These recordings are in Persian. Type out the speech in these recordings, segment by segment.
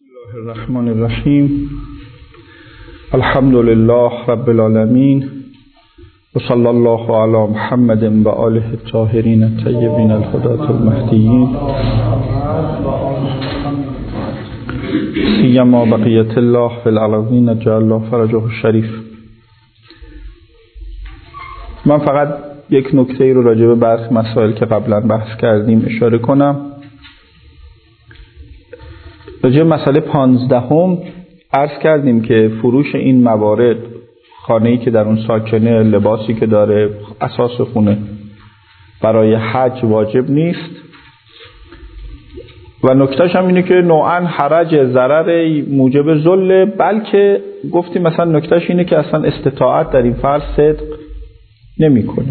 بسم الله الرحمن الرحیم. الحمد لله رب العالمین و صلی الله علی محمد و آله الطاهرین الطیبین الهداة المهدیین سیما بقیة الله فی الارضین جعل الله فرجه الشریف. من فقط یک نکته رو راجع به برخی مسائل که قبلا بحث کردیم اشاره کنم. راجع به مسئله 15 عرض کردیم که فروش این موارد، خانه‌ای که در اون ساکنه، لباسی که داره، اساس خونه، برای حج واجب نیست. و نکتهش هم اینه که نوعاً حرج ضرر موجب ذل، بلکه گفتیم مثلا نکتهش اینه که اصلا استطاعت در این فرض صدق نمی‌کنه.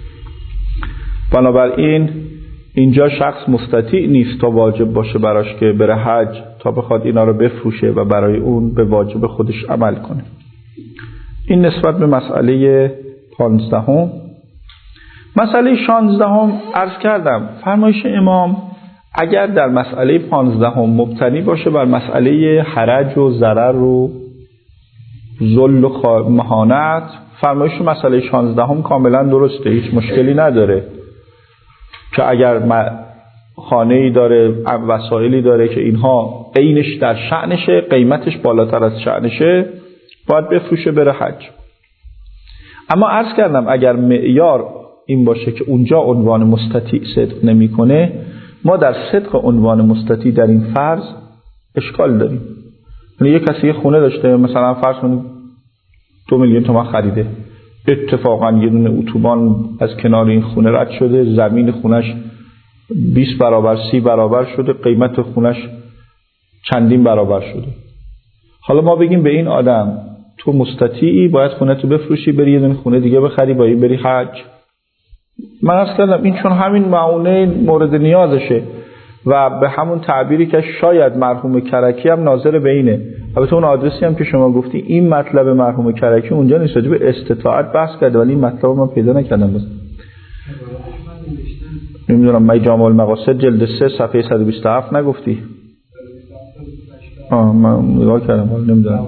بنابراین اینجا شخص مستطیع نیست تا واجب باشه براش که بره حج تا بخواد اینا رو بفروشه و برای اون به واجب خودش عمل کنه. این نسبت به مسئله 15. مسئله 16 عرض کردم فرمایش امام اگر در مسئله 15 مبتنی باشه بر مسئله حرج و ضرر و ذل و مهانت، فرمایش مسئله 16 کاملا درسته، هیچ مشکلی نداره که اگر خانه‌ای داره، وسایلی داره که اینها عینش در شأنشه، قیمتش بالاتر از شأنشه، باید بفروشه بره حج. اما عرض کردم اگر معیار این باشه که اونجا عنوان مستطیع صدق نمی‌کنه، ما در صدق عنوان مستطیع در این فرض اشکال داریم. یعنی یک کسی خونه داشته، مثلا فرض کنید 2 میلیون تومان خریده، اتفاقا یه دونه اتوبان از کنار این خونه رد شده، زمین خونش 20 برابر 30 برابر شده، قیمت خونش چندین برابر شده. حالا ما بگیم به این آدم تو مستطیعی، باید خونه تو بفروشی بری یه دونه خونه دیگه بخری با این بری حج. من اصلا این چون همین معونه مورد نیازشه و به همون تعبیری که شاید مرحوم کرکی هم ناظر به اینه. البته اون آدرسی هم که شما گفتی این مطلب مرحوم کرکی اونجا نیست، راجع به استطاعت بحث کرده، ولی این مطلب من پیدا نکردم. بس نمیدونم من جامع المقاصد جلد 3 صفحه 127 نگفتی؟ من نگاه کردم ولی نمیدونم.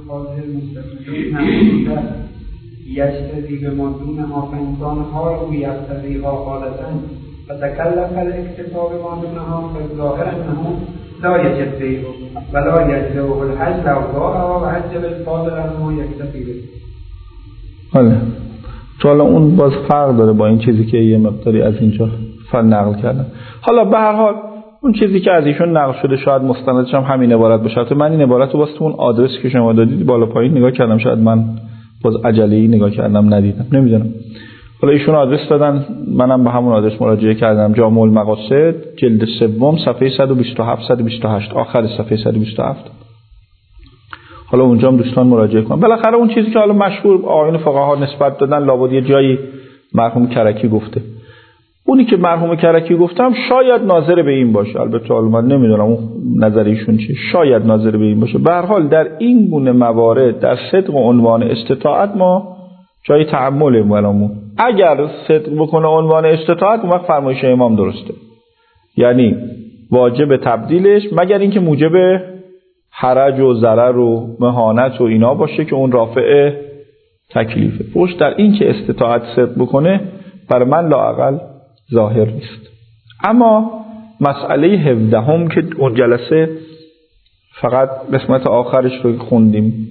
یشتری به مدونها فانسانها رو یشتریها خالصن و تکلف الاکتفا به مدونها فظاهر انهم لا یجب بیعه ولا یجب الحج لو باعها و حج بالفاضل انما یکتفی به. حالا تو حالا اون باز فرق داره با این چیزی که یه مقداری از اینجا نقل کردم. حالا به هر حال اون چیزی که از ایشون نقل شده شاید مستندش هم همین عبارت باشه. من این عبارت رو واسه اون آدرسی که شما دادید بالا پایین نگاه کردم، شاید من باز عجله‌ای نگاه کردم ندیدم، نمیدونم. حالا ایشون آدرس دادن، منم به همون آدرس مراجعه کردم. جامع المقاصد جلد 3 صفحه 127 128 آخر صفحه 127. حالا اونجا هم دوستان مراجعه کنن. بالاخره اون چیزی که حالا مشهور آیین فقها نسبت دادن لابد یه جایی مرحوم کرکی گفته. اونی که مرحوم کرکی گفتم شاید ناظر به این باشه، البته حالا من نمیدونم اون نظر ایشون چیه، شاید ناظر به این باشه. به هر حال در این گونه موارد در صدق و عنوان استطاعت ما جای تأمل برامون. اگر صدق بکنه عنوان استطاعت اون وقت فرمایش امام درسته، یعنی واجب تبدیلش، مگر اینکه موجب حرج و ضرر و مهانت و اینا باشه که اون رافع تکلیفه. فوش در این که استطاعت صدق بکنه برای من لااقل ظاهر نیست. اما مسئله 17 که اون جلسه فقط قسمت آخرش رو خوندیم،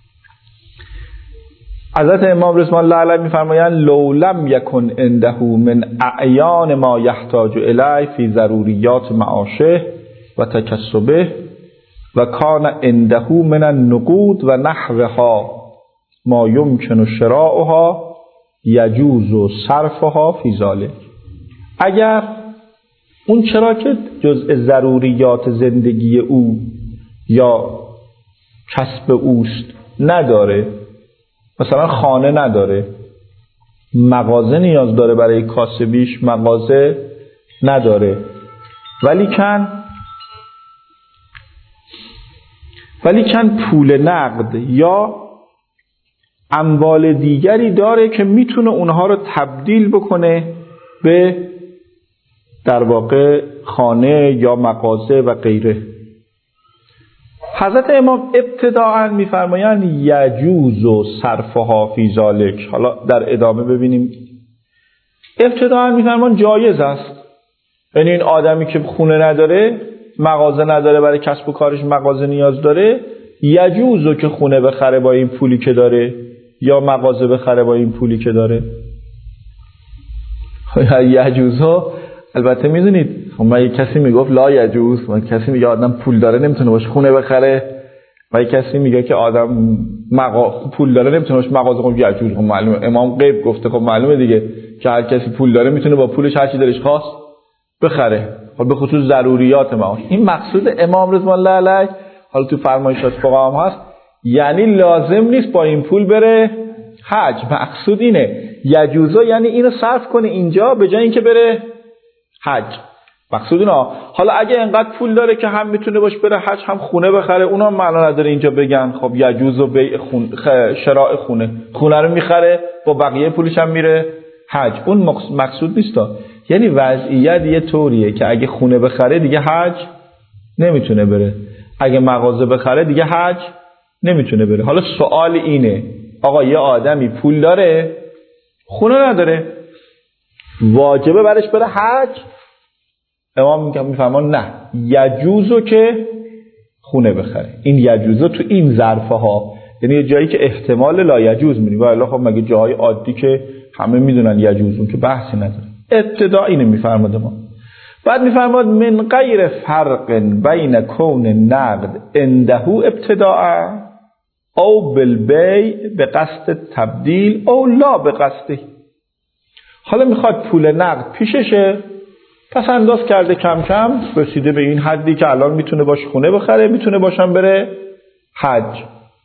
حضرت امام رضوان الله علیه میفرمایند لو لم یکن عنده من اعیان ما یحتاج الیه فی ضروریات معاشه و تکسبه و کان عنده من النقود و نحوها ما یمکن شراؤها یجوز صرفها فی ذلک. اگر اون چرا که جزء ضروریات زندگی او یا کسب اوست نداره، مثلا خانه نداره، مغازه نیاز داره برای کاسبیش، مغازه نداره، ولیکن پول نقد یا اموال دیگری داره که میتونه اونها رو تبدیل بکنه به در واقع خانه یا مغازه و غیره. حضرت امام ابتداءً میفرمایند یجوز صرفها فی ذلک. حالا در ادامه ببینیم. ابتداءً میفرمان جایز است. یعنی این آدمی که خونه نداره، مغازه نداره، برای کسب و کارش مغازه نیاز داره، یجوزو که خونه بخره با این پولی که داره یا مغازه بخره با این پولی که داره. یجوزو البته میدونید من کسی میگفت لا یجوز، من کسی میگه آدم پول داره نمیتونه باشه خونه بخره، و کسی میگه که آدم پول داره نمیتونه باشه مغازه خونه یجوز. خب معلومه امام غیب گفته، خب معلومه دیگه که هر کسی پول داره میتونه با پولش هر چی دلش خواست بخره، حالا به خصوص ضروریات معاش. این مقصود امام رضوان الله علیه. حالا تو فرمایشات فقها هم هست، یعنی لازم نیست با این پول بره حج. مقصود اینه یجوزا یعنی اینو صرف کنه اینجا به جای اینکه بره حج. مقصود اینا. حالا اگه انقدر پول داره که هم میتونه باش بره حج هم خونه بخره، اونا معنا نداره اینجا بگن خب یجوز و بیع شراء خونه رو میخره با بقیه پولش هم میره حج. اون مقصود نیستا. یعنی وضعیت یه طوریه که اگه خونه بخره دیگه حج نمیتونه بره، اگه مغازه بخره دیگه حج نمیتونه بره. حالا سوال اینه آقا یه آدمی پول داره خونه نداره، واجبه برش بره حج؟ امام میفرمان نه، یجوزو که خونه بخره. این یجوزو تو این ظرفه ها، یعنی یه جایی که احتمال لا یجوز می‌بینی، ولی خب مگه جاهای عادی که همه میدونن یجوزون که بحثی نداره. ابتدا اینو میفرماد ما. بعد میفرماد من غیر فرق بین کون نقد عنده ابتداء او بالبیع به قصد تبدیل او لا به قصده. حالا میخواد پول نقد پیششه، پس انداز کرده کم کم رسیده به این حدی که الان میتونه باش خونه بخره، میتونه باشم بره حج.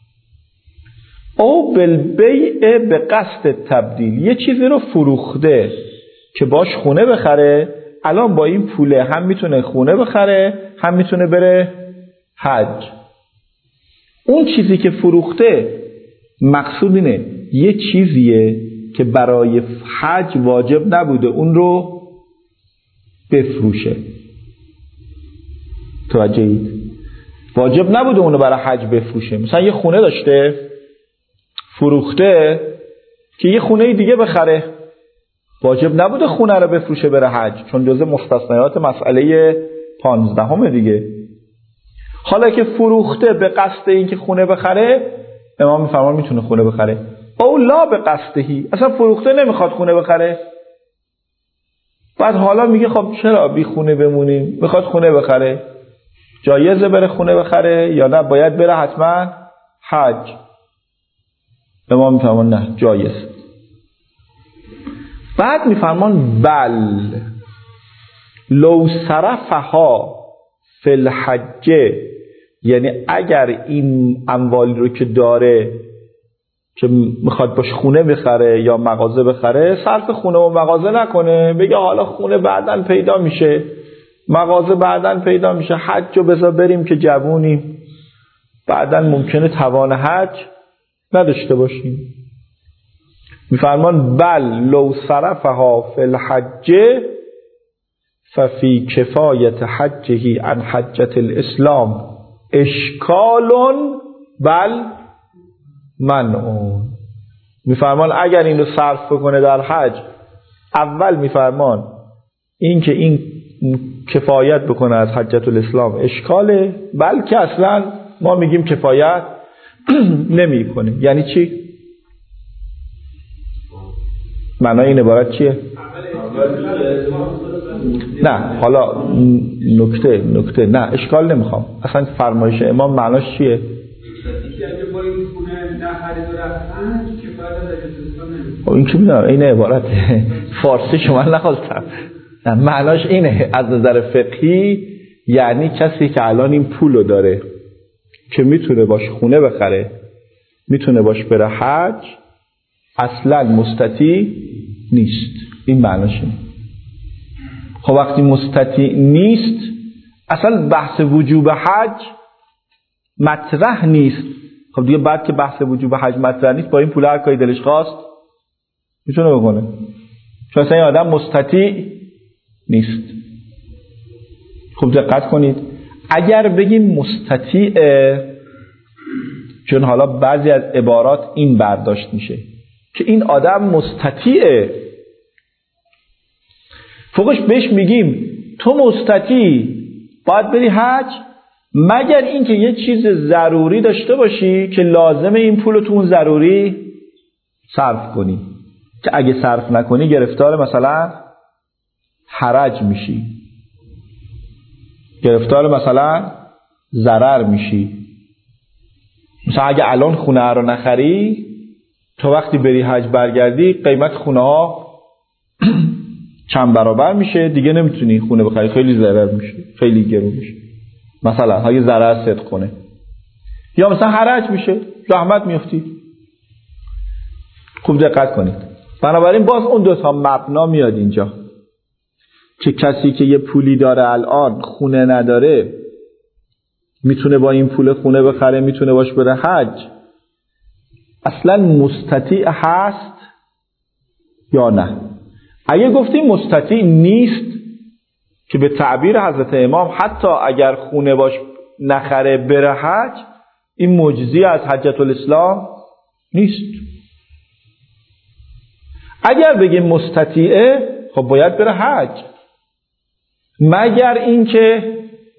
او بالبیع به قصد تبدیل، یه چیزی رو فروخته که باش خونه بخره، الان با این پوله هم میتونه خونه بخره هم میتونه بره حج. اون چیزی که فروخته مقصود اینه یه چیزیه که برای حج واجب نبوده اون رو بفروشه. توجهید؟ واجب نبوده اون رو برای حج بفروشه. مثلا یه خونه داشته فروخته که یه خونه دیگه بخره، واجب نبوده خونه رو بفروشه بره حج، چون جزء مستثنیات مسئله 15 دیگه. حالا که فروخته به قصد این که خونه بخره، امام میفرمان میتونه خونه بخره. او لا به قصدهی، اصلا فروخته نمیخواد خونه بخره، بعد حالا میگه خب چرا بی خونه بمونیم، میخواد خونه بخره، جایزه بره خونه بخره یا نه باید بره حتما حج؟ امام میفرمان نه، جایز. بعد میفرمان بل لو صرفها فی الحج، یعنی اگر این اموالی رو که داره که میخواد باش خونه بخره یا مغازه بخره، صرف خونه و مغازه نکنه، بگه حالا خونه بعداً پیدا میشه، مغازه بعداً پیدا میشه، حج رو بذار بریم که جوونیم، بعداً ممکنه توان حج نداشته باشیم. میفرمان بل لو صرفها فی الحج ففی کفایت حجه عن حجة الاسلام اشکال بل منعون. میفرمان اگر این رو صرف کنه در حج، اول میفرمان این که این کفایت بکنه از حجة الاسلام اشکاله، بلکه اصلا ما میگیم کفایت نمی کنه. یعنی چی؟ معنای این عبارت چیه؟ نه حالا نکته نه اشکال نمیخوام، اصلا فرمایش امام معناش چیه؟ این که میدونم این عبارت فارسی شما نخواستم، نه معناش اینه از نظر فقهی، یعنی کسی که الان این پولو داره که میتونه باش خونه بخره، میتونه باش بره حج، اصلا مستطیع نیست. این معناشه. خب وقتی مستطیع نیست، اصلا بحث وجوب حج مطرح نیست. خب دیگه بعد که بحث وجوب حج مطرح نیست، با این پول هر کاری دلش خواست میتونه بکنه، چون اصلا این آدم مستطیع نیست. خب دقت کنید، اگر بگیم مستطیع، چون حالا بعضی از عبارات این برداشت میشه که این آدم مستطیعه، فوقش بهش میگیم تو مستطیع باید بری حج، مگر اینکه یه چیز ضروری داشته باشی که لازمه این پولو تو اون ضروری صرف کنی، که اگه صرف نکنی گرفتار مثلا حرج میشی، گرفتار مثلا ضرر میشی. مثلا اگه الان خونه رو نخری تا وقتی بری حج برگردی قیمت خونه ها چند برابر میشه، دیگه نمیتونی خونه بخری، خیلی ضرر میشه، خیلی گرون میشه، مثلا های ضرر صدق کنه، یا مثلا حرج میشه، زحمت میفتی. خوب دقت کنید. بنابراین باز اون دوتا مبنا میاد اینجا که کسی که یه پولی داره الان خونه نداره میتونه با این پول خونه بخره، میتونه باش بره حج، اصلا مستطیع هست یا نه؟ اگه گفتیم مستطیع نیست، که به تعبیر حضرت امام حتی اگر خونه باش نخره بره حج، این معجزه از حجة الاسلام نیست. اگر بگیم مستطیعه، خب باید بره حج، مگر اینکه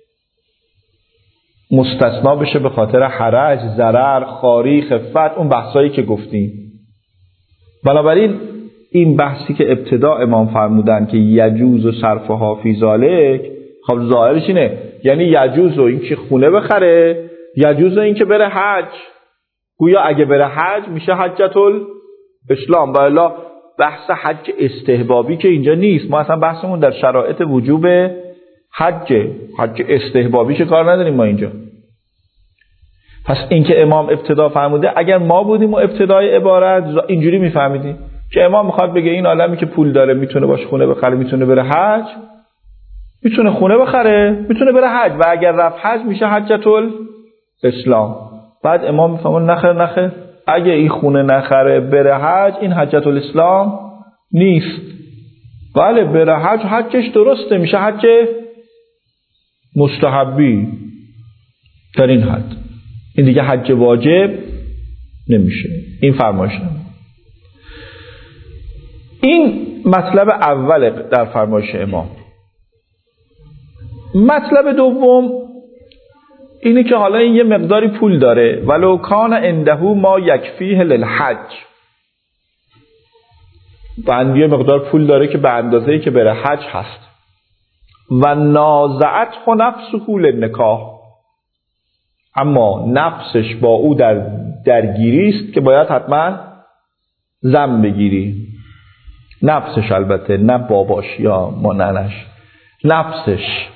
مستثنا بشه به خاطر حرج، ضرر، خواری، خفت، اون بحثایی که گفتیم. بنابراین این بحثی که ابتدا امام فرمودن که یجوز و صرفها فی ذالک، خب ظاهرش اینه، یعنی یجوز و این که خونه بخره، یجوز و این که بره حج. گویا اگه بره حج میشه حجة الاسلام. و الا بحث حج استحبابی که اینجا نیست، ما اصلا بحثمون در شرایط وجوب حج استحبابی چه کار نداریم ما اینجا. پس این که امام ابتدا فرموده، اگر ما بودیم و ابتدای عبارت اینجوری میفهمیدیم که امام میخواد بگه این عالمی که پول داره میتونه باش خونه بخره، میتونه بره حج، میتونه خونه بخره، میتونه بره حج، و اگر رفت حج میشه حجة الاسلام. بعد امام میفهمون نخیر، اگه این خونه نخره بره حج، این حجة الاسلام نیست. بله بره حج، حجش درسته، میشه حج مستحبی در این حد، این دیگه حج واجب نمیشه. این فرمایش این مطلب اول در فرمایش امام. مطلب دوم اینه که حالا این یه مقداری پول داره، ولو کان عنده ما یکفیه للحج، و یه مقدار پول داره که به اندازه‌ای که بره حج هست، و نازعته نفسه للنکاح، اما نفسش با او درگیری است که باید حتما زن بگیری. نفسش، البته نه باباش یا ماننش، نفسش.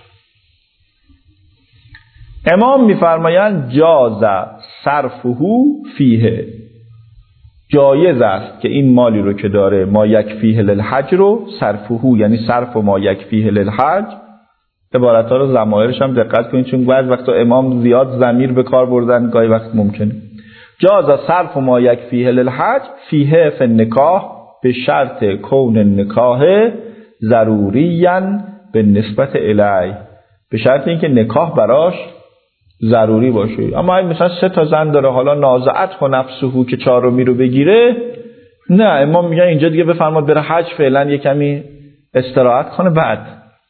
امام میفرمایند جاز صرفه فیه، جایز است که این مالی رو که داره ما یکفیه للحج رو صرفه، یعنی صرف ما یکفیه للحج. عبارت‌ها رو ضمایرش هم دقت کنید، چون بعضی وقتا امام زیاد ضمیر به کار بردن، گاهی وقت ممکنه. جاز صرف ما یکفیه للحج فیه فی النکاح به شرط کون النکاح ضروریاً به نسبت الی، به شرط اینکه نکاح براش ضروری باشه. اما این مثلا 3 تا زن داره، حالا نازعته نفسه که 4می رو بگیره، نه، امام میگه اینجا دیگه بفرماد بره حج، فعلا یه کمی استراحت کنه. بعد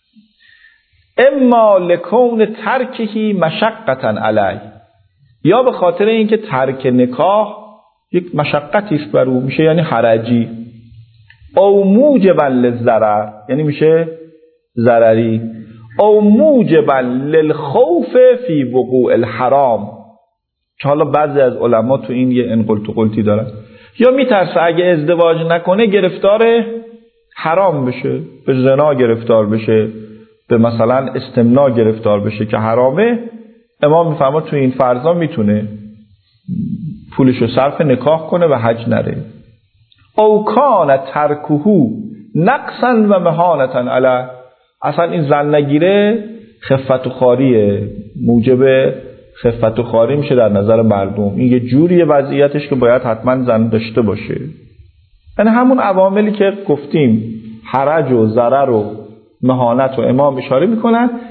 اما لکون ترکهی مشقتا علی، یا به خاطر اینکه ترک نکاح یک مشقتی است بر او، میشه یعنی حرجی، او موجبا للضرر، یعنی میشه ضرری، او موجبا للخوف فی وقوع الحرام، که حالا بعضی از علما تو این یه انقلت و قلتی دارن، یا میترسه اگه ازدواج نکنه گرفتار حرام بشه، به زنا گرفتار بشه، به مثلا استمناء گرفتار بشه که حرامه. امام میفرماد تو این فرضا میتونه پولشو صرف نکاح کنه و حج نره. او کان ترکه نقصا و مهانتا علی، اصلا این زن نگیره خفت و خاریه، موجب خفت و خاری میشه در نظر مردم، این یه جوریه وضعیتش که باید حتما زن داشته باشه. یعنی همون عواملی که گفتیم، حرج و ضرر و مهانت و امام اشاره میکنن،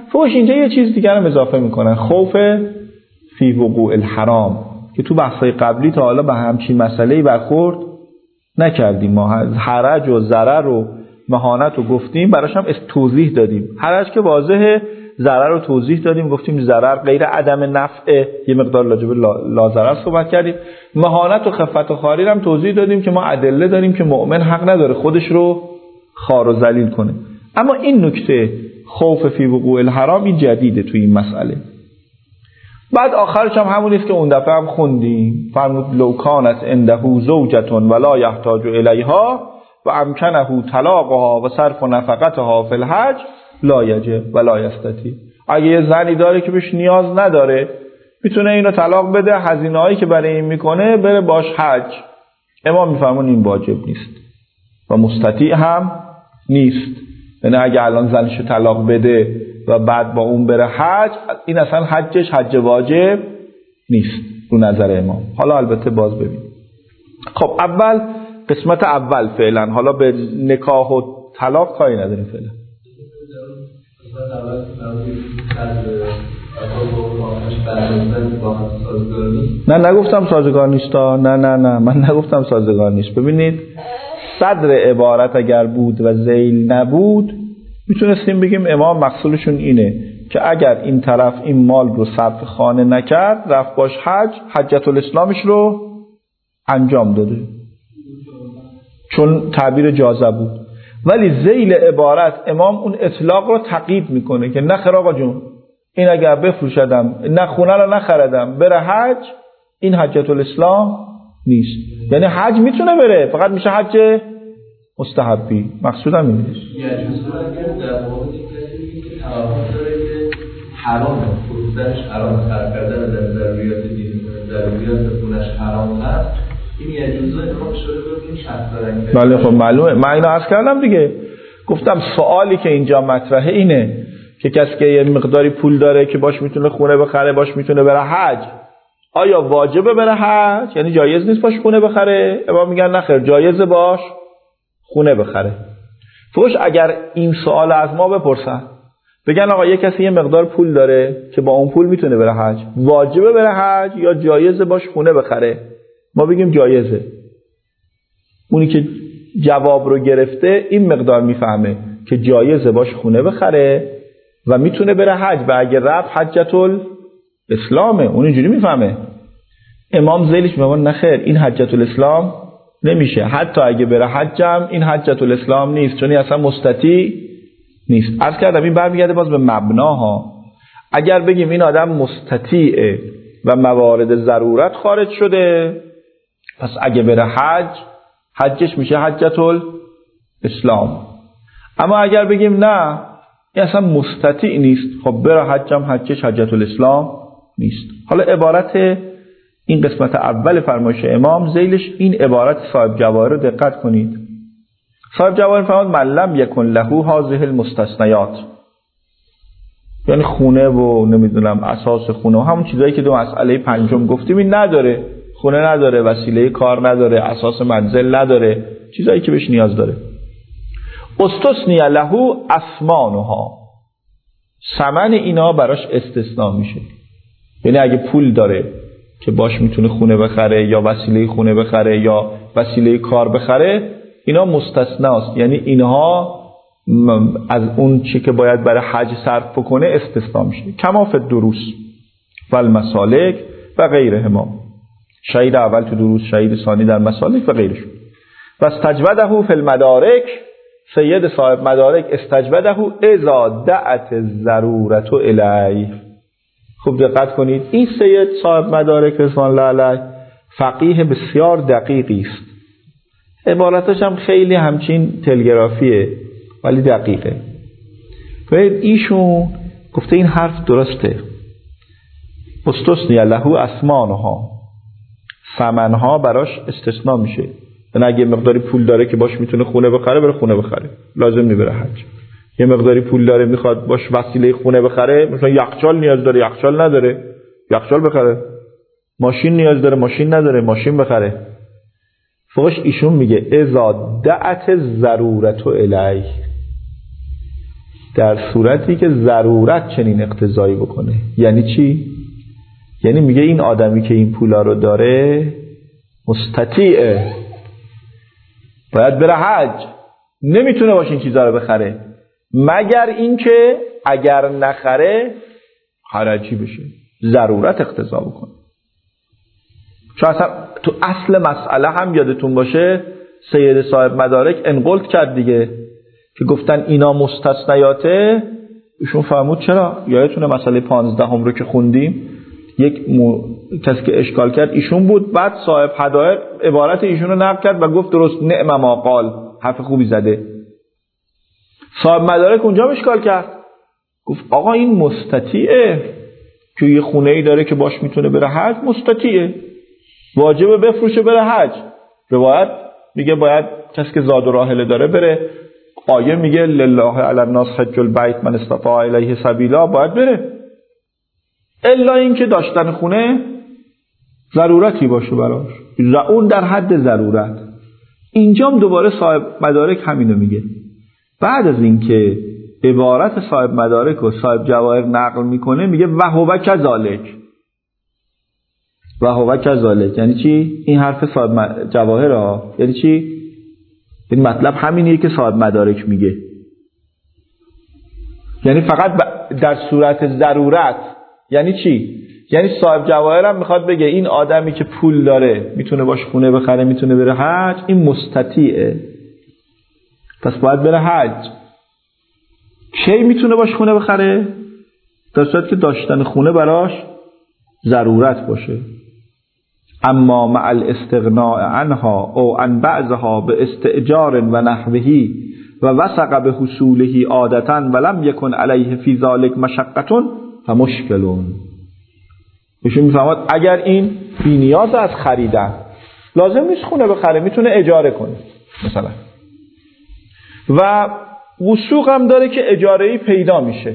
فوش اینجا یه چیز دیگر هم اضافه میکنن، خوف فی وقوع الحرام، که تو بحثای قبلی تا حالا به همچین مسئله‌ای برخورد نکردیم. ما حرج و ضرر و مهانت رو گفتیم، براش هم توضیح دادیم. حرج که واضحه، ضرر رو توضیح دادیم، گفتیم ضرر غیر عدم نفع، یه مقدار راجع به لا ضرر صحبت کردیم. مهانت و خفت و خواری هم توضیح دادیم که ما ادله داریم که مؤمن حق نداره خودش رو خوار و ذلیل کنه. اما این نکته خوف فی وقوع الحرام این جدیده توی این مسئله. بعد آخرش هم همون است که اون دفعه هم خوندیم، فرمود لو کانت عنده زوجة ولا یحتاج الیها و امکنه طلاقها و صرف نفقتها فی الحج لا یجب ولا یستطیع. اگه یه زنی داره که بهش نیاز نداره، میتونه اینو طلاق بده، هزینه‌هایی که برای این میکنه بره باش حج. امام میفرمون این واجب نیست و مستطیع هم نیست. یعنی اگه الان زنشو طلاق بده و بعد با اون بره حج، این اصلا حجش حج واجب نیست رو نظر امام. حالا البته باز ببین. خب اول قسمت اول فعلا، حالا به نکاح و طلاق کاری نداریم فعلا. نه نگفتم سازگار نیست، نه من نگفتم سازگار نیست. ببینید صدر عبارت اگر بود و ذیل نبود میتونستیم بگیم امام مقصودشون اینه که اگر این طرف این مال رو صرف خانه نکرد، رفت باش حج، حجت الاسلامش رو انجام داده، چون تعبیر جازه بود. ولی ذیل عبارت امام اون اطلاق رو تقیید میکنه که نه خیر آقا جون، این اگر بفروشدم، نه خونه رو نخردم، بره حج، این حجت الاسلام نیست. یعنی حج میتونه بره، فقط میشه حج مستحبی. مقصودم اینه. یعنی مثلا اگر در مورد کسی که توهم داره که حرامه، فروختنش حرامه، صرف کردن در ضروریات دین، ضروریات خونش حرام هست، این یجوزه امام شده بود این شخص دارن. بله خب معلومه، من اینو عرض کردم دیگه. گفتم سوالی که اینجا مطرحه اینه که کسی که یه مقداری پول داره که باش میتونه خونه بخره، باش میتونه بره حج، آیا واجبه بره حج؟ یعنی جایز نیست باش خونه بخره؟ امام میگن نه خیر، جایزه باش خونه بخره. فوش اگر این سوال از ما بپرسن، بگن آقا یه کسی یه مقدار پول داره که با اون پول میتونه بره حج، واجبه بره حج یا جایزه باش خونه بخره؟ ما بگیم جایزه. اونی که جواب رو گرفته این مقدار میفهمه که جایزه باش خونه بخره و میتونه بره حج و اگه رفت حجت الاسلامه، اون اینجوری میفهمه. امام ذیلش میگه نه خیر، این حجت الاسلام نمیشه، حتی اگه بره حجم این حجت الاسلام نیست، چون این اصلا مستطیع نیست. عرض کردم این برمیگرده باز به مبناها. اگر بگیم این آدم مستطیعه و موارد ضرورت خارج شده، پس اگه بره حج، حجش میشه حجت الاسلام. اما اگر بگیم نه این اصلا مستطیع نیست، خب بره حجم، حجش حجت الاسلام نیست. حالا عبارت این قسمت اول فرمایش امام ذیلش این عبارت صاحب جواهر رو دقت کنید. صاحب جواهر فرمود من لم یکن له هذه المستثنیات، یعنی خونه و نمیدونم اساس خونه و همون چیزایی که دو مسئله پنجم گفتیم این نداره، خونه نداره، وسیله کار نداره، اساس منزل نداره، چیزایی که بهش نیاز داره. استثنی له اثمانها، ثمن اینا براش استثناء میشه. یعنی اگه پول داره که باش میتونه خونه بخره یا وسیله خونه بخره یا وسیله کار بخره، اینا مستثناست. یعنی اینها از اون چی که باید برای حج صرف بکنه استثناء میشه. کما فی الدروس و المسالک و غیرهما، شهید اول تو دروس، شهید ثانی در مسالک و غیرشون. و استجوده فی المدارک، سید صاحب مدارک استجوده اذا دعت الضرورت الیه. خوب دقت کنید، این سید صاحب مدارک رضوان الله علیه فقیه بسیار دقیقی است. عبارتش هم خیلی همچین تلگرافیه ولی دقیقه. باید ایشون گفته این حرف درسته. استثنی له اثمانها، ثمنها براش استثناء میشه. یعنی اگه مقداری پول داره که باش میتونه خونه بخره، بره خونه بخره، لازم نیبره حج. یه مقداری پول داره میخواد باش وسیله خونه بخره، مثلا یخچال نیاز داره، یخچال نداره، یخچال بخره. ماشین نیاز داره، ماشین نداره، ماشین بخره. فوقش ایشون میگه اذا دعت ضرورت الیه. در صورتی که ضرورت چنین اقتضایی بکنه. یعنی چی؟ یعنی میگه این آدمی که این پولا رو داره مستطیعه، باید بره حج، نمیتونه باشه این چیزا رو بخره، مگر اینکه اگر نخره حرجی بشه، ضرورت اقتضا بکنه. چون اصلا تو اصل مسئله هم یادتون باشه سید صاحب مدارک انقلت کرد دیگه، که گفتن اینا مستثنیاته. ایشون فرمود چرا؟ یادتونه مسئله 15 رو که خوندیم، یک کسی که اشکال کرد ایشون بود، بعد صاحب حدائق عبارت ایشون رو نقل کرد و گفت درست، نعم ما قال، حرف خوبی زده. صاحب مدارک اونجا اشکال کرد، گفت آقا این مستطیعه که یه خونه ای داره که باش میتونه بره حج، مستطیعه، واجبه بفروشه بره حج. روایت میگه باید کسی که زاد و راحله داره بره، آیه میگه لله علی الناس حج البیت من استطاع الیه سبیلا، باید بره، الا این که داشتن خونه ضرورتی باشه براش، اون در حد ضرورت. اینجا هم دوباره صاحب مدارک همینو میگه. بعد از اینکه عبارت صاحب مدارک و صاحب جواهر نقل میکنه میگه و هو کذالک. و هو کذالک یعنی چی؟ این حرف صاحب جواهر ها یعنی چی؟ این مطلب همینیه که صاحب مدارک میگه، یعنی فقط در صورت ضرورت. یعنی چی؟ یعنی صاحب جواهر هم میخواد بگه این آدمی که پول داره، میتونه باش خونه بخره، میتونه بره حج، این مستطیعه، پس باید بره حج. کی میتونه باش خونه بخره؟ در صورتی که داشتن خونه براش ضرورت باشه. اما مع الاستغناء عنها او عن بعضها به استئجار و نحوه و وثق به حصوله عادتا ولم یکن علیه فی ذلک مشقة فمشکلون. ایشون میفهمد اگر این بی نیاز از خریدن، لازم نیست خونه بخره، میتونه اجاره کنه مثلا، و وثوق هم داره که اجاره‌ای پیدا میشه.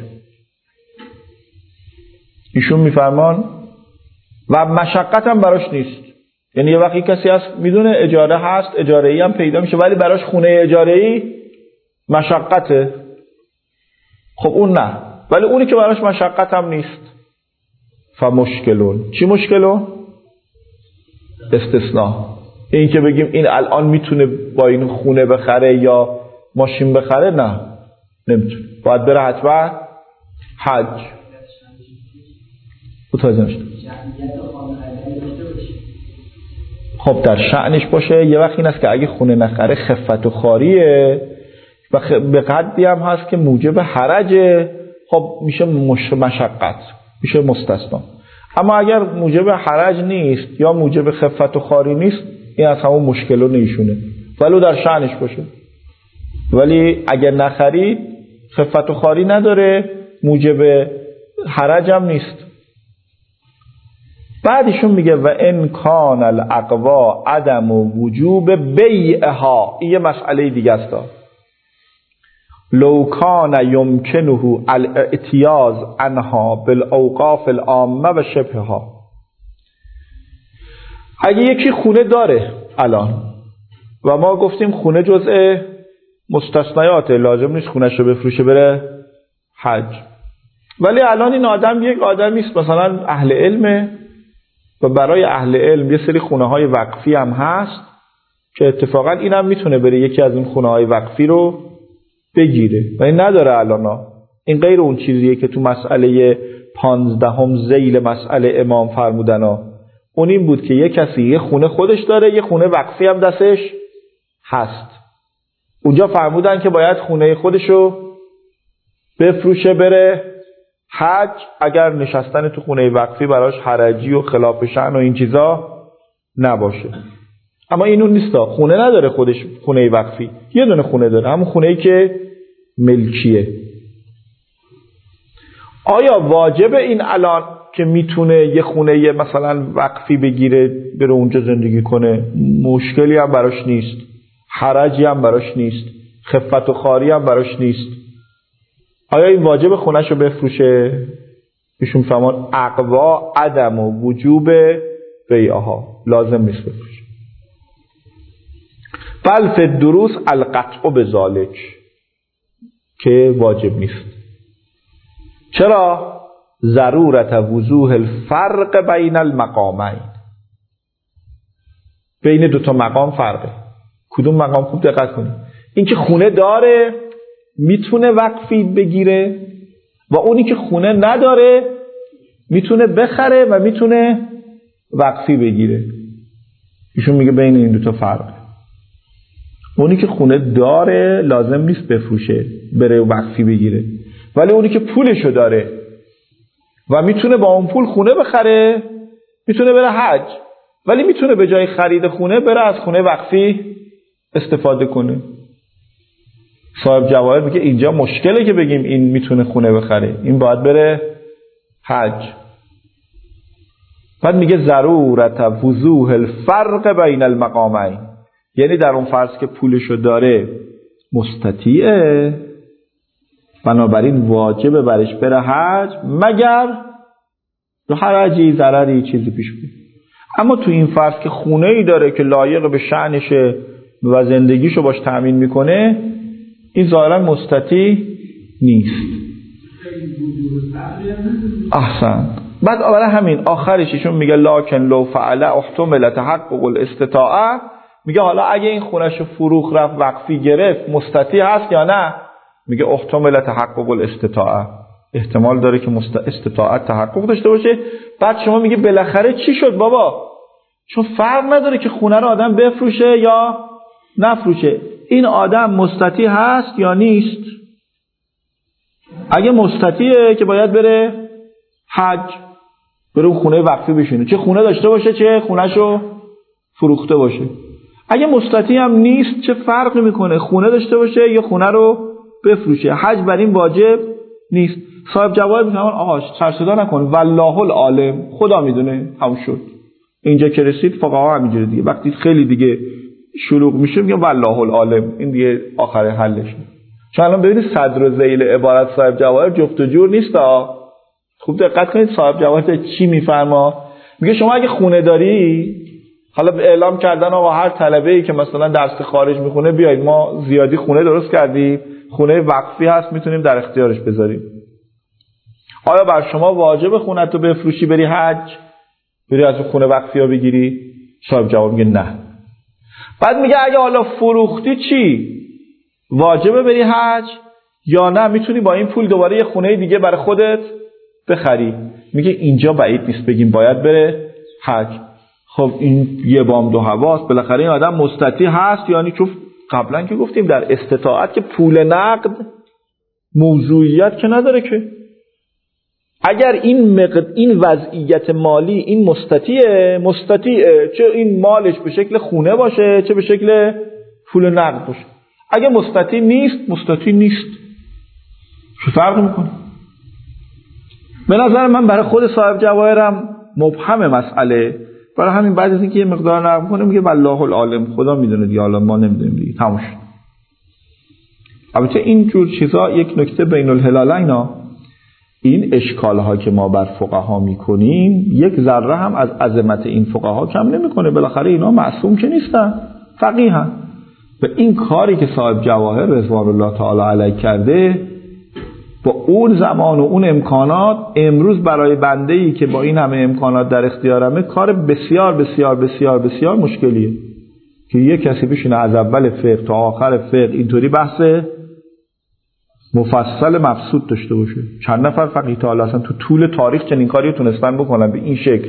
ایشون میفرمان و مشقت هم براش نیست. یعنی یه وقتی کسی هست میدونه اجاره هست، اجاره‌ای هم پیدا میشه، ولی براش خونه اجاره‌ای مشقته. خب اون نه، ولی اونی که براش مشقت هم نیست فمشکلون. چی مشکلون؟ استثناء. این که بگیم این الان میتونه با این خونه بخره یا ماشین بخره، نه نمیتونه، باید بره حتما حج. متوجه نشد؟ خب در شأنش باشه. یه وقت این است که اگه خونه نخره خفت و خاریه و به قدری هم هست که موجب حرجه، خب میشه مشقت، میشه مستثنا. اما اگر موجب حرج نیست یا موجب خفت و خاری نیست، این از همون مشکل نیشونه، ولو در شأنش باشه. ولی اگر نخرید خفت و خاری نداره، موجب حرج هم نیست. بعدشون میگه و ان کان الاقوا عدم وجوب بیعها. این یه مسئله دیگه است. لو کان یمکنه الاعتیاض عنها بالاوقاف العامه و شبهها. اگه یکی خونه داره الان و ما گفتیم خونه جزء مستثنیاته، لازم نیست خونش رو بفروشه بره حج، ولی الان این آدم یک آدمی است مثلا اهل علمه و برای اهل علم یه سری خونه های وقفی هم هست که اتفاقا این هم میتونه بره یکی از این خونه های وقفی رو بگیره و این نداره الان. این غیر اون چیزیه که تو مسئله 15 ذیل مسئله امام فرمودن اون این بود که یه کسی یه خونه خودش داره، یه خونه وقفی هم دستش هست. اونجا فرمودن که باید خونه خودشو بفروشه بره حج اگر نشستن تو خونه وقفی براش حرجی و خلاف شأن و این چیزا نباشه. اما این اون نیستا، خونه نداره خودش، خونه وقفی یه دونه خونه داره، همون خونه‌ای که ملکیه. آیا واجب این الان که میتونه یه خونه مثلا وقفی بگیره بره اونجا زندگی کنه، مشکلی هم براش نیست، حرجی هم براش نیست، خفت و خاری هم براش نیست، آیا این واجب خونش رو بفروشه؟ ایشون فرمان اقوا عدم و وجوب بیعها، لازم نیست بفروشه. بل فی الدروس القطع بذالک. که واجب نیست. چرا؟ ضرورت وضوح الفرق بین المقامین. بین دوتا مقام فرقه. کدوم مقام؟ خوب دقت کنید. این که خونه داره میتونه وقفی بگیره و اونی که خونه نداره میتونه بخره و میتونه وقفی بگیره. ایشون میگه بین این دوتا فرقه. اونی که خونه داره لازم نیست بفروشه بره وقفی بگیره، ولی اونی که پولشو داره و میتونه با اون پول خونه بخره میتونه بره حج، ولی میتونه به جای خرید خونه بره از خونه وقفی استفاده کنه. صاحب جواهر میگه اینجا مشکله که بگیم این میتونه خونه بخره، این باید بره حج. بعد میگه ضرورت وضوح الفرق بین المقامین، یعنی در اون فرض که پولشو داره مستطیعه بنابراین واجبه برش بره حج مگر دو حرجی ضرری چیزی پیش بیاد. اما تو این فرض که خونه ای داره که لایق به شأنشه و زندگیشو باش تأمین میکنه این ظاهرا مستطیع نیست. احسن. بعد برای همین آخرش ایشون میگه لکن لو فعل احتمل تحقق الاستطاعه، میگه حالا اگه این خونهشو فروخ رفت وقفی گرفت مستطیع هست یا نه؟ میگه احتمل تحقق الاستطاعه، احتمال داره که استطاعت تحقق داشته باشه. بعد شما میگه بالاخره چی شد بابا؟ چون فرق نداره که خونه رو آدم بفروشه یا نفروشه، این آدم مستطیع هست یا نیست؟ اگه مستطیعه که باید بره حج، بره اون خونه وقفی بشینه، چه خونه داشته باشه چه خونهشو فروخته باشه. اگه مستطیع هم نیست چه فرقی میکنه خونه داشته باشه یا خونه رو بفروشه، حج بر این واجب نیست. صاحب جواهر میگه آقا سر صدا نکن، والله العالم، خدا میدونه، همون شد. اینجا که رسید فقها همینجوری دیگه، وقتی خیلی دیگه شلوغ میشه میگه والله العالم، این دیگه آخر حلشه. چون الان ببینید صدر و ذیل عبارت صاحب جواهر جفت و جور نیست. خوب دقت کنید صاحب جواهر چی میفرما. میگه شما اگه خونه داری، حالا اعلام کردن آقا هر طلبه‌ای که مثلا درس خارج میخونه بیاید، ما زیادی خونه درست کردیم، خونه وقفی هست میتونیم در اختیارش بذاریم. آیا بر شما واجب خونه‌تو بفروشی بری حج، بری از خونه وقفی ها بگیری؟ صاحب جواب میگه نه. بعد میگه اگه حالا فروختی چی؟ واجبه بری حج یا نه میتونی با این پول دوباره یه خونه دیگه برای خودت بخری؟ میگه اینجا بعید نیست بگیم باید بره حج. خب این یه بام دو هواست، بالاخره این آدم مستطیع هست، یعنی چون قبلا که گفتیم در استطاعت که پول نقد موضوعیت که نداره که اگر این وضعیت مالی این مستطیعه، چه این مالش به شکل خونه باشه چه به شکل پول نقد باشه. اگه مستطیع نیست چه فرق میکنه؟ به نظر من برای خود صاحب جواهرم مبهم مسئله، برای همین بعد از اینکه یه مقدار نرم کنه میگه والله العالم، خدا میدونه دیگه، حالا ما نمیدونیم دیگه، تموم شد. البته این جور چیزا یک نکته بین الهلالین، این اشکال ها که ما بر فقها میکنیم یک ذره هم از عظمت این فقها کم نمیکنه. بالاخره اینا معصوم که نیستن، فقیهن. و این کاری که صاحب جواهر رضوان الله تعالی علیه کرده با اون زمان و اون امکانات، امروز برای بنده‌ای که با این همه امکانات در اختیارمه کار بسیار بسیار بسیار بسیار مشکلیه که یک کسی بشینه از اول فقه تا آخر فقه اینطوری بحث مفصل مبسوط داشته باشه. چند نفر فقیه تعالی اصلا تو طول تاریخ چنین کاری رو تونستن بکنن به این شکل؟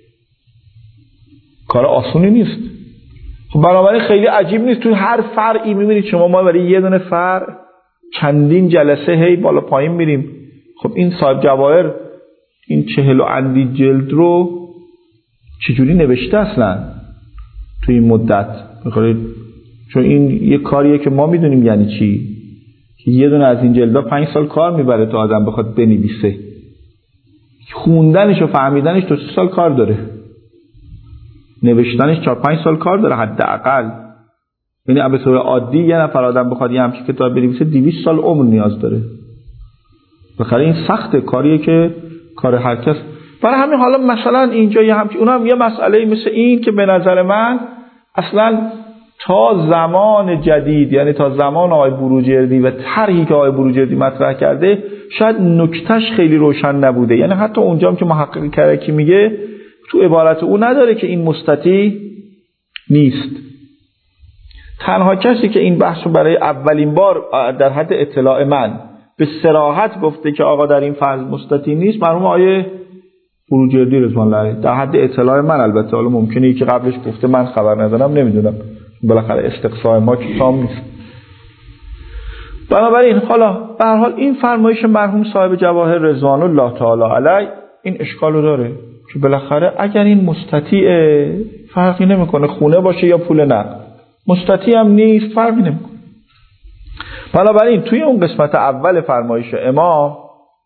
کار آسونی نیست. خب بنابراین خیلی عجیب نیست تو هر فرعی میبینید شما ما برای یه دونه فرع چندین جلسه هی بالا پایین میریم. خب این صاحب جواهر این 40 و اندی جلد رو چجوری نوشته اصلا تو این مدت؟ چون این یه کاریه که ما میدونیم یعنی چی، که یه دونه از این جلدها 5 سال کار میبره تا آدم بخواد بنویسه. خوندنش و فهمیدنش تا 3 سال کار داره، نوشتنش 4-5 سال کار داره حداقل. یعنی به طور عادی یه نفر آدم بخواد یه همچین کتاب بنویسه 200 سال عمر نیاز داره. بخاطر این سخته، کاریه که کار هر کس. برای همین حالا مثلا اینجا یه همچین اونم یه مسئله مثل این که به نظر من اصلا تا زمان جدید، یعنی تا زمان آقای بروجردی و طرحی که آقای بروجردی مطرح کرده، شاید نکتهش خیلی روشن نبوده. یعنی حتی اونجا هم که محقق کرکی میگه تو عبارت او نداره که این مستطیع نیست. تنها کسی که این بحث رو برای اولین بار در حد اطلاع من به صراحت گفته که آقا در این فرض مستطیع نیست، مرحوم آقای بروجردی رضوان الله علیه، در حد اطلاع من. البته حالا ممکنه یکی قبلش گفته من خبر ندارم، نمیدونم، بالاخره استقصای ما که تام نیست. بنابراین حالا به هر حال این فرمایش مرحوم صاحب جواهر رضوان الله تعالی علیه این اشکال رو داره که بالاخره اگر این مستطیع، فرقی نمیکنه خونه باشه یا پول نقد، مستطیع هم نیست، فرقی نمیکنه. بنابراین توی اون قسمت اول فرمایش امام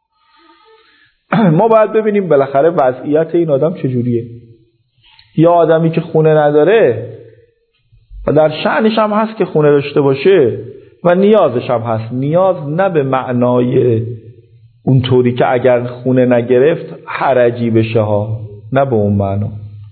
ما باید ببینیم بالاخره وضعیت این آدم چجوریه. یا آدمی که خونه نداره و در شأنش هم هست که خونه داشته باشه و نیازش هم هست، نیاز نه به معنای اونطوری که اگر خونه نگرفت حرجی بشه ها، نه به اون معنا.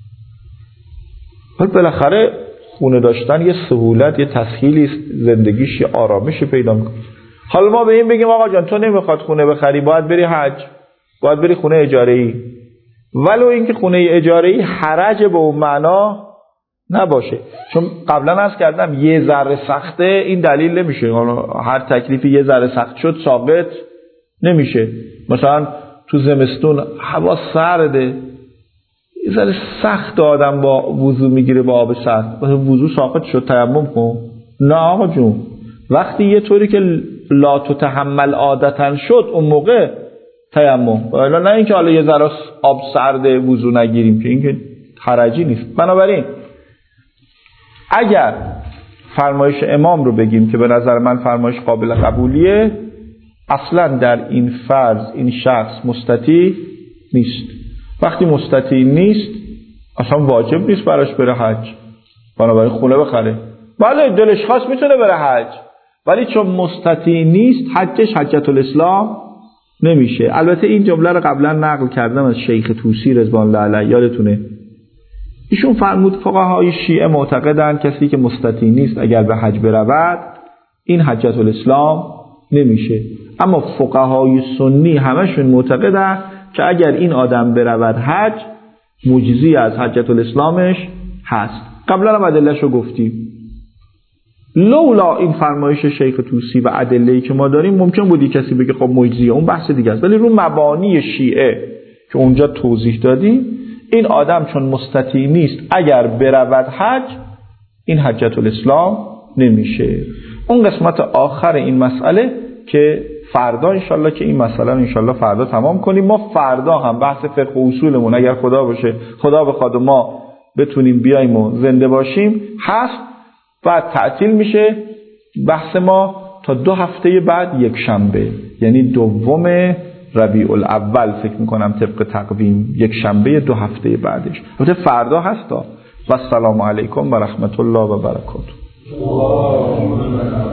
ولی بالاخره خونه داشتن یه سهولت، یه تسهیلی، زندگیش یه آرامشی پیدا میکنه. حالا ما به این بگیم آقا جان تو نمیخواد خونه بخری، باید بری حج، باید بری خونه اجاره‌ای، ولو اینکه خونه اجاره‌ای حرج به اون معنا نباشه. چون قبلا عرض کردم یه ذره سخته این دلیل نمیشه، هر تکلیفی یه ذره سخت شد ثابت نمیشه. مثلا تو زمستون هوا سرده، یه ذره سخت آدم با وضو میگیره با آب سرد، وضو ساقط شد تیمم کن. نه آقا جون، وقتی یه طوری که لا تتحمل عادتاً شد اون موقع تیمم، ولی نه اینکه حالا یه ذره آب سرده وضو نگیریم، که این که حرجی نیست. بنابراین اگر فرمایش امام رو بگیم که به نظر من فرمایش قابل قبولیه، اصلا در این فرض این شخص مستطیع نیست. وقتی مستطیع نیست اصلا واجب نیست براش بره حج، بنابراین خونه بخره. بله دلش خواست میتونه بره حج، ولی چون مستطیع نیست حجش حجت الاسلام نمیشه. البته این جمله رو قبلا نقل کردم از شیخ طوسی رضوان الله علیه، یادتونه ایشون فرمود فقهای شیعه معتقدند کسی که مستطیع نیست اگر به حج برود این حجت الاسلام نمیشه، اما فقهای سنی همشون معتقدند که اگر این آدم برود حج مجزی از حجت الاسلامش هست. قبلا هم ادله‌اش رو گفتیم. لولا این فرمایش شیخ طوسی و ادله‌ای که ما داریم ممکن بودی کسی بگه خب مجزیه، اون بحث دیگه است، ولی رو مبانی شیعه که اونجا توضیح دادیم این آدم چون مستطیع نیست اگر برود حج این حجت الاسلام نمیشه. اون قسمت آخر این مسئله که فردا انشالله که این مسئله رو انشالله فردا تمام کنیم. ما فردا هم بحث فقه و اصولمون اگر خدا باشه، خدا بخواد و ما بتونیم بیایم و زنده باشیم هست، بعد تعطیل میشه بحث ما تا 2 هفته بعد یک شنبه، یعنی 2 ربیع الاول فکر میکنم طبق تقویم، یک شنبه 2 هفته بعدش. البته فردا هستا. و السلام علیکم و رحمت الله و برکاته.